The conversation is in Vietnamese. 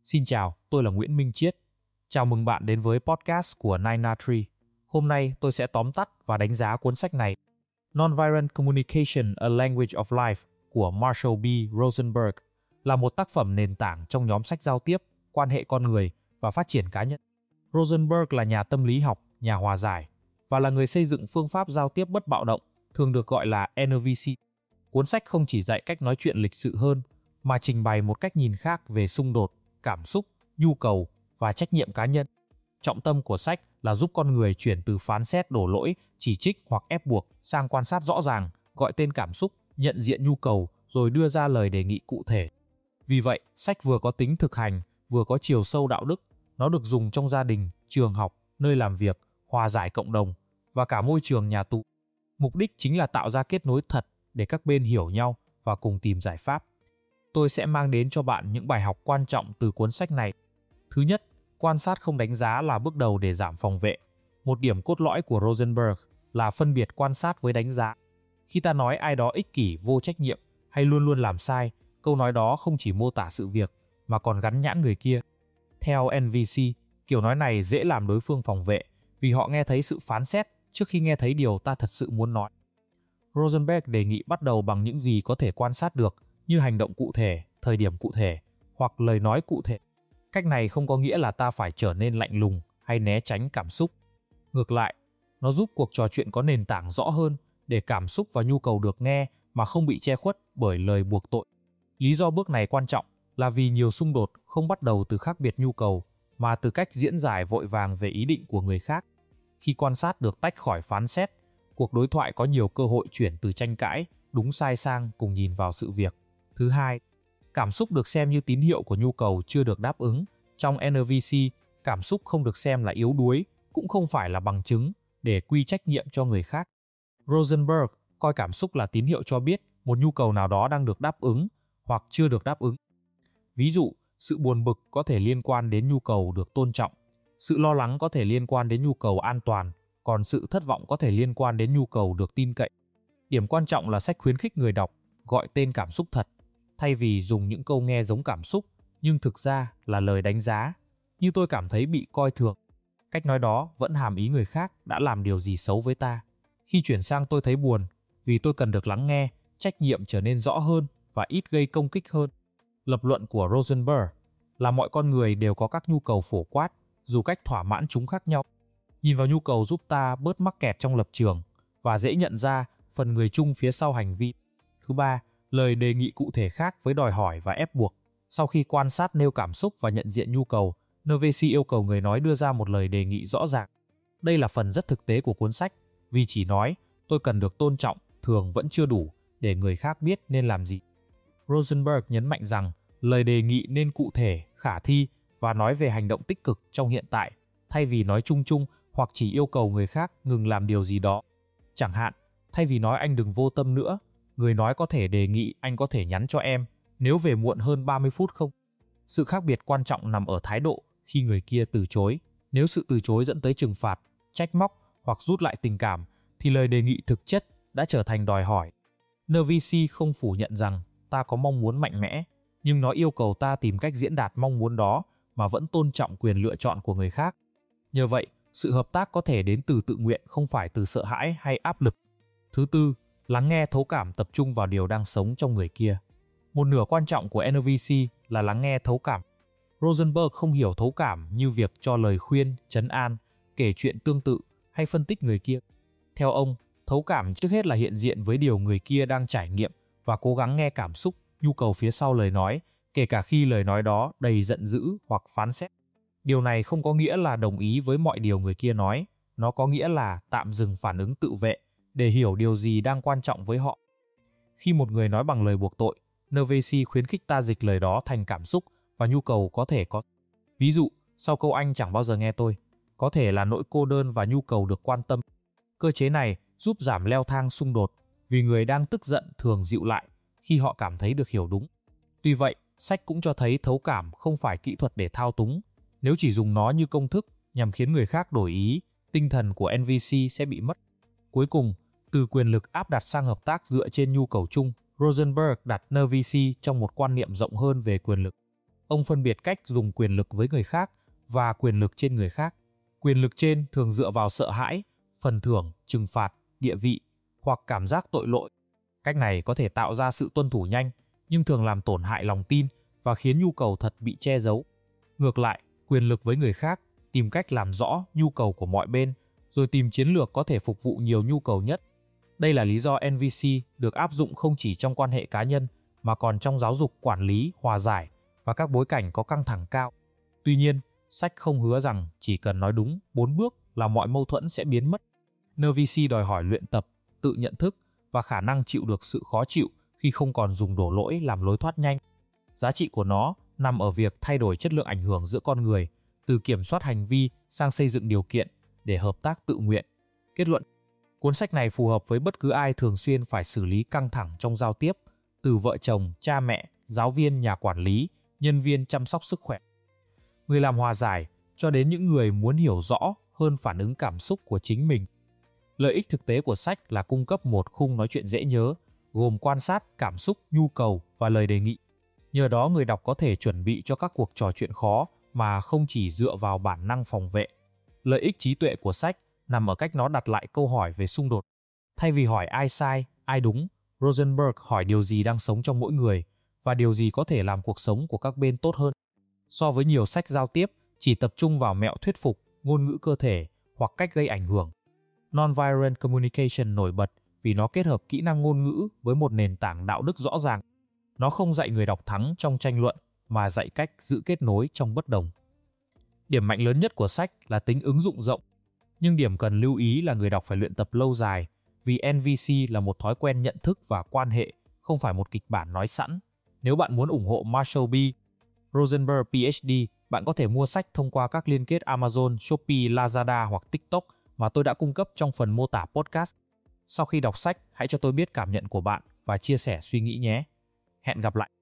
Xin chào, tôi là Nguyễn Minh Chiết. Chào mừng bạn đến với podcast của Nina Tree. Hôm nay tôi sẽ tóm tắt và đánh giá cuốn sách này, Nonviolent Communication: A Language of Life của Marshall B. Rosenberg, là một tác phẩm nền tảng trong nhóm sách giao tiếp, quan hệ con người và phát triển cá nhân. Rosenberg là nhà tâm lý học, nhà hòa giải và là người xây dựng phương pháp giao tiếp bất bạo động, thường được gọi là NVC. Cuốn sách không chỉ dạy cách nói chuyện lịch sự hơn, mà trình bày một cách nhìn khác về xung đột, cảm xúc, nhu cầu và trách nhiệm cá nhân. Trọng tâm của sách là giúp con người chuyển từ phán xét, đổ lỗi, chỉ trích hoặc ép buộc sang quan sát rõ ràng, gọi tên cảm xúc, nhận diện nhu cầu rồi đưa ra lời đề nghị cụ thể. Vì vậy, sách vừa có tính thực hành, vừa có chiều sâu đạo đức. Nó được dùng trong gia đình, trường học, nơi làm việc, hòa giải cộng đồng và cả môi trường nhà tù. Mục đích chính là tạo ra kết nối thật để các bên hiểu nhau và cùng tìm giải pháp. Tôi sẽ mang đến cho bạn những bài học quan trọng từ cuốn sách này. Thứ nhất, quan sát không đánh giá là bước đầu để giảm phòng vệ. Một điểm cốt lõi của Rosenberg là phân biệt quan sát với đánh giá. Khi ta nói ai đó ích kỷ, vô trách nhiệm hay luôn luôn làm sai, câu nói đó không chỉ mô tả sự việc mà còn gắn nhãn người kia. Theo NVC, kiểu nói này dễ làm đối phương phòng vệ vì họ nghe thấy sự phán xét trước khi nghe thấy điều ta thật sự muốn nói. Rosenberg đề nghị bắt đầu bằng những gì có thể quan sát được, như hành động cụ thể, thời điểm cụ thể hoặc lời nói cụ thể. Cách này không có nghĩa là ta phải trở nên lạnh lùng hay né tránh cảm xúc. Ngược lại, nó giúp cuộc trò chuyện có nền tảng rõ hơn để cảm xúc và nhu cầu được nghe mà không bị che khuất bởi lời buộc tội. Lý do bước này quan trọng là vì nhiều xung đột không bắt đầu từ khác biệt nhu cầu mà từ cách diễn giải vội vàng về ý định của người khác. Khi quan sát được tách khỏi phán xét, cuộc đối thoại có nhiều cơ hội chuyển từ tranh cãi, đúng sai sang cùng nhìn vào sự việc. Thứ hai, cảm xúc được xem như tín hiệu của nhu cầu chưa được đáp ứng. Trong NVC, cảm xúc không được xem là yếu đuối, cũng không phải là bằng chứng để quy trách nhiệm cho người khác. Rosenberg coi cảm xúc là tín hiệu cho biết một nhu cầu nào đó đang được đáp ứng hoặc chưa được đáp ứng. Ví dụ, sự buồn bực có thể liên quan đến nhu cầu được tôn trọng, sự lo lắng có thể liên quan đến nhu cầu an toàn, còn sự thất vọng có thể liên quan đến nhu cầu được tin cậy. Điểm quan trọng là sách khuyến khích người đọc gọi tên cảm xúc thật, thay vì dùng những câu nghe giống cảm xúc nhưng thực ra là lời đánh giá, như tôi cảm thấy bị coi thường. Cách nói đó vẫn hàm ý người khác đã làm điều gì xấu với ta. Khi chuyển sang tôi thấy buồn, vì tôi cần được lắng nghe, trách nhiệm trở nên rõ hơn và ít gây công kích hơn. Lập luận của Rosenberg là mọi con người đều có các nhu cầu phổ quát, dù cách thỏa mãn chúng khác nhau. Nhìn vào nhu cầu giúp ta bớt mắc kẹt trong lập trường và dễ nhận ra phần người chung phía sau hành vi. Thứ ba, lời đề nghị cụ thể khác với đòi hỏi và ép buộc. Sau khi quan sát nêu cảm xúc và nhận diện nhu cầu, NVC yêu cầu người nói đưa ra một lời đề nghị rõ ràng. Đây là phần rất thực tế của cuốn sách, vì chỉ nói tôi cần được tôn trọng thường vẫn chưa đủ để người khác biết nên làm gì. Rosenberg nhấn mạnh rằng lời đề nghị nên cụ thể, khả thi và nói về hành động tích cực trong hiện tại, thay vì nói chung chung hoặc chỉ yêu cầu người khác ngừng làm điều gì đó. Chẳng hạn, thay vì nói anh đừng vô tâm nữa, người nói có thể đề nghị anh có thể nhắn cho em nếu về muộn hơn 30 phút không? Sự khác biệt quan trọng nằm ở thái độ khi người kia từ chối. Nếu sự từ chối dẫn tới trừng phạt, trách móc hoặc rút lại tình cảm, thì lời đề nghị thực chất đã trở thành đòi hỏi. NVC không phủ nhận rằng ta có mong muốn mạnh mẽ, nhưng nó yêu cầu ta tìm cách diễn đạt mong muốn đó mà vẫn tôn trọng quyền lựa chọn của người khác. Nhờ vậy, sự hợp tác có thể đến từ tự nguyện, không phải từ sợ hãi hay áp lực. Thứ tư, lắng nghe thấu cảm, tập trung vào điều đang sống trong người kia. Một nửa quan trọng của NVC là lắng nghe thấu cảm. Rosenberg không hiểu thấu cảm như việc cho lời khuyên, trấn an, kể chuyện tương tự hay phân tích người kia. Theo ông, thấu cảm trước hết là hiện diện với điều người kia đang trải nghiệm và cố gắng nghe cảm xúc, nhu cầu phía sau lời nói, kể cả khi lời nói đó đầy giận dữ hoặc phán xét. Điều này không có nghĩa là đồng ý với mọi điều người kia nói, nó có nghĩa là tạm dừng phản ứng tự vệ để hiểu điều gì đang quan trọng với họ. Khi một người nói bằng lời buộc tội, NVC khuyến khích ta dịch lời đó thành cảm xúc và nhu cầu có thể có. Ví dụ, sau câu anh chẳng bao giờ nghe tôi, có thể là nỗi cô đơn và nhu cầu được quan tâm. Cơ chế này giúp giảm leo thang xung đột vì người đang tức giận thường dịu lại khi họ cảm thấy được hiểu đúng. Tuy vậy, sách cũng cho thấy thấu cảm không phải kỹ thuật để thao túng. Nếu chỉ dùng nó như công thức nhằm khiến người khác đổi ý, tinh thần của NVC sẽ bị mất. Cuối cùng, từ quyền lực áp đặt sang hợp tác dựa trên nhu cầu chung, Rosenberg đặt NVC trong một quan niệm rộng hơn về quyền lực. ông phân biệt cách dùng quyền lực với người khác và quyền lực trên người khác. Quyền lực trên thường dựa vào sợ hãi, phần thưởng, trừng phạt, địa vị hoặc cảm giác tội lỗi. Cách này có thể tạo ra sự tuân thủ nhanh, nhưng thường làm tổn hại lòng tin và khiến nhu cầu thật bị che giấu. Ngược lại, quyền lực với người khác tìm cách làm rõ nhu cầu của mọi bên, rồi tìm chiến lược có thể phục vụ nhiều nhu cầu nhất. Đây là lý do NVC được áp dụng không chỉ trong quan hệ cá nhân, mà còn trong giáo dục, quản lý, hòa giải và các bối cảnh có căng thẳng cao. Tuy nhiên, sách không hứa rằng chỉ cần nói đúng 4 bước là mọi mâu thuẫn sẽ biến mất. NVC đòi hỏi luyện tập, tự nhận thức và khả năng chịu được sự khó chịu khi không còn dùng đổ lỗi làm lối thoát nhanh. Giá trị của nó nằm ở việc thay đổi chất lượng ảnh hưởng giữa con người, từ kiểm soát hành vi sang xây dựng điều kiện để hợp tác tự nguyện. Kết luận: cuốn sách này phù hợp với bất cứ ai thường xuyên phải xử lý căng thẳng trong giao tiếp, từ vợ chồng, cha mẹ, giáo viên, nhà quản lý, nhân viên chăm sóc sức khỏe, người làm hòa giải, cho đến những người muốn hiểu rõ hơn phản ứng cảm xúc của chính mình. Lợi ích thực tế của sách là cung cấp một khung nói chuyện dễ nhớ, gồm quan sát, cảm xúc, nhu cầu và lời đề nghị. Nhờ đó người đọc có thể chuẩn bị cho các cuộc trò chuyện khó mà không chỉ dựa vào bản năng phòng vệ. Lợi ích trí tuệ của sách nằm ở cách nó đặt lại câu hỏi về xung đột. Thay vì hỏi ai sai, ai đúng, Rosenberg hỏi điều gì đang sống trong mỗi người và điều gì có thể làm cuộc sống của các bên tốt hơn. So với nhiều sách giao tiếp chỉ tập trung vào mẹo thuyết phục, ngôn ngữ cơ thể hoặc cách gây ảnh hưởng, Nonviolent Communication nổi bật vì nó kết hợp kỹ năng ngôn ngữ với một nền tảng đạo đức rõ ràng. Nó không dạy người đọc thắng trong tranh luận, mà dạy cách giữ kết nối trong bất đồng. Điểm mạnh lớn nhất của sách là tính ứng dụng rộng, nhưng điểm cần lưu ý là người đọc phải luyện tập lâu dài, vì NVC là một thói quen nhận thức và quan hệ, không phải một kịch bản nói sẵn. Nếu bạn muốn ủng hộ Marshall B. Rosenberg PhD, bạn có thể mua sách thông qua các liên kết Amazon, Shopee, Lazada hoặc TikTok mà tôi đã cung cấp trong phần mô tả podcast. Sau khi đọc sách, hãy cho tôi biết cảm nhận của bạn và chia sẻ suy nghĩ nhé. Hẹn gặp lại!